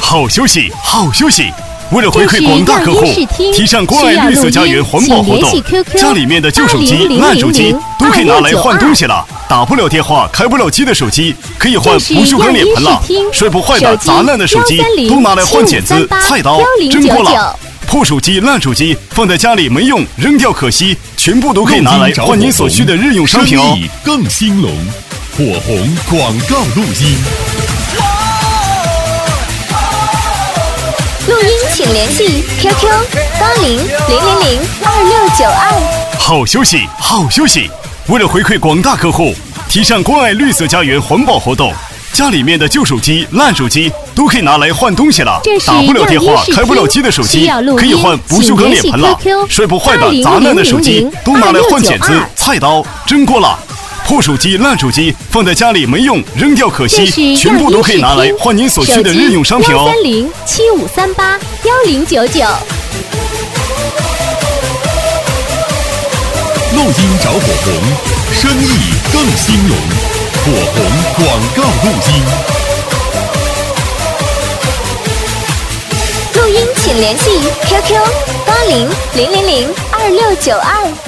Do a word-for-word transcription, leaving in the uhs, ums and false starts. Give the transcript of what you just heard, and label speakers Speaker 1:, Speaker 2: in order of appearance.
Speaker 1: 好休息，好休息。为了回馈广大客户，提倡关爱绿色家园环保活动，家里面的旧手机、烂手机都可以拿来换东西了。打不了电话、开不了机的手机，可以换不锈钢脸盆了。摔不坏的、砸烂的手机都拿来换剪子、菜刀、蒸锅了。破手机、烂手机放在家里没用，扔掉可惜，全部都可以拿来换您所需的日用商品哦。
Speaker 2: 生意更兴隆，火红广告录音。
Speaker 3: 录音请联系 Q Q 八零零零零二六九二。
Speaker 1: 好休息，好休息。为了回馈广大客户，提倡关爱绿色家园环保活动，家里面的旧手机、烂手机都可以拿来换东西了。打不了电话、开不了机的手机可以换不锈钢脸盆了。摔不坏的、砸烂的手机都拿来换剪子、菜刀、蒸锅了。破手机、烂手机放在家里没用，扔掉可惜，全部都可以拿来换您所需的日用商品哦。
Speaker 3: 三零七五三八幺零九九。
Speaker 2: 录音找火红，生意更兴隆。火红广告录音。
Speaker 3: 录音请联系 Q Q 八零零零零二六九二。